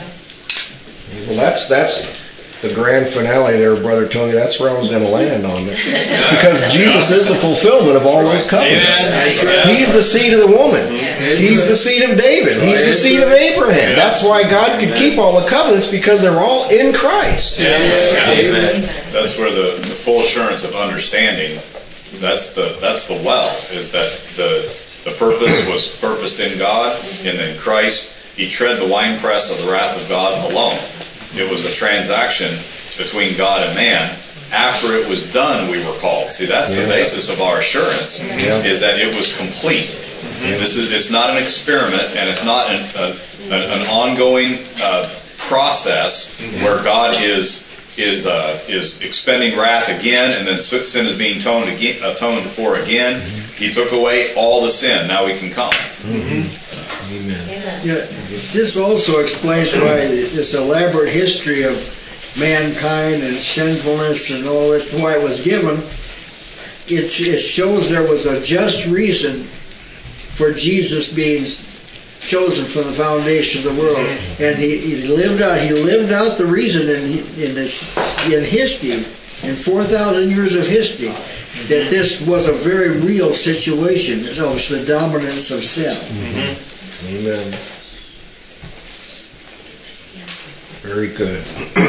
Speaker 1: Well, that's the grand finale there, Brother Tony. That's where I was going to land on it. Because Jesus is the fulfillment of all those covenants. He's the seed of the woman. He's the seed of David. He's the seed of Abraham. That's why God could keep all the covenants, because they're all in Christ.
Speaker 2: Amen. That's where the full assurance of understanding, that's the well, is that the purpose was purposed in God, and then Christ, He tread the winepress of the wrath of God alone. It was a transaction between God and man. After it was done, we were called. See, that's the basis of our assurance, is that it was complete. It's not an experiment, and it's not an ongoing process where God is expending wrath again, and then sin is being atoned for again. He took away all the sin. Now we can come.
Speaker 5: Amen. Yeah, this also explains why this elaborate history of mankind and sinfulness and all this, why it was given. It shows there was a just reason for Jesus being chosen from the foundation of the world, and he lived out the reason in history, in 4,000 years of history, that this was a very real situation. It was the dominance of sin.
Speaker 1: Amen. Very good.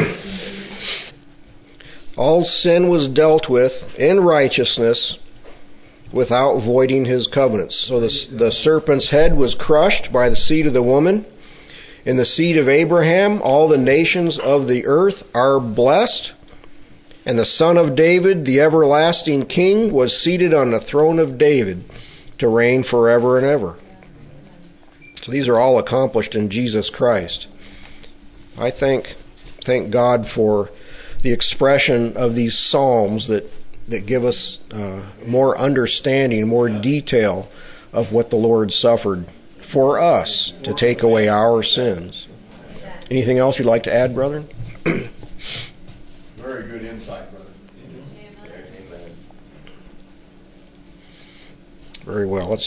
Speaker 1: All sin was dealt with in righteousness without voiding His covenants. So the serpent's head was crushed by the seed of the woman. In the seed of Abraham, all the nations of the earth are blessed. And the Son of David, the everlasting King, was seated on the throne of David to reign forever and ever. So these are all accomplished in Jesus Christ. I thank God for the expression of these psalms that give us more understanding, more detail of what the Lord suffered for us to take away our sins. Anything else you'd like to add, brethren?
Speaker 9: Very good insight, brother.
Speaker 1: Very well.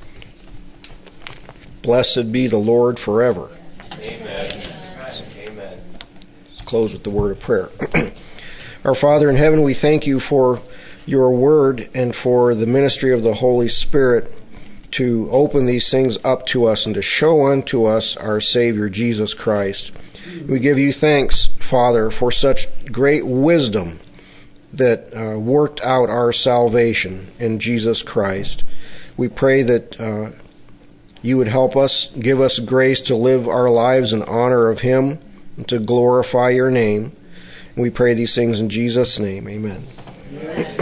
Speaker 1: Blessed be the Lord forever.
Speaker 11: Amen. Amen.
Speaker 1: Let's close with the word of prayer. Our Father in heaven, we thank you for your word and for the ministry of the Holy Spirit to open these things up to us and to show unto us our Savior, Jesus Christ. We give you thanks, Father, for such great wisdom that worked out our salvation in Jesus Christ. We pray that you would help us, give us grace to live our lives in honor of Him and to glorify your name. And we pray these things in Jesus' name. Amen.